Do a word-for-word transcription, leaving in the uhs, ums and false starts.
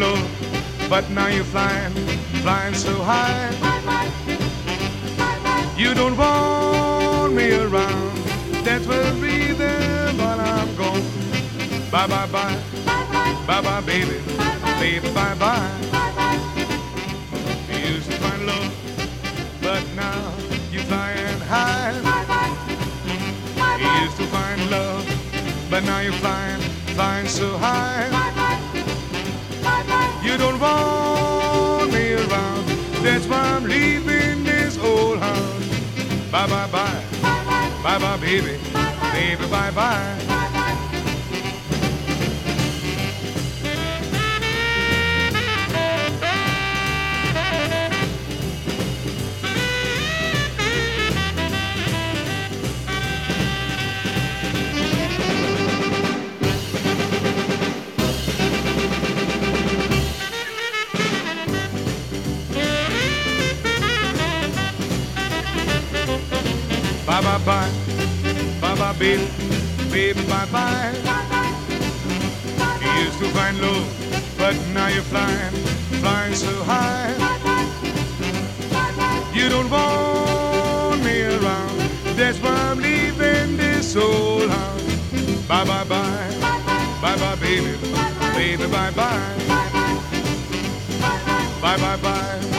low, but now you're flying, flying so high. You don't want me around, that's the reason why I'm gone. Bye bye bye, bye bye baby, baby bye bye. You used to find love, but now you're flying high. You used to find love, but now you're flying, flying so high. You don't want me around, that's why I'm leaving this old house. Bye bye bye, bye bye baby, baby bye bye. Bye bye bye, bye bye baby, baby bye bye. You used to find love, but now you're flying, flying so high. You don't want me around, that's why I'm leaving this old house. Bye bye bye, bye bye baby, baby bye bye. Bye bye bye.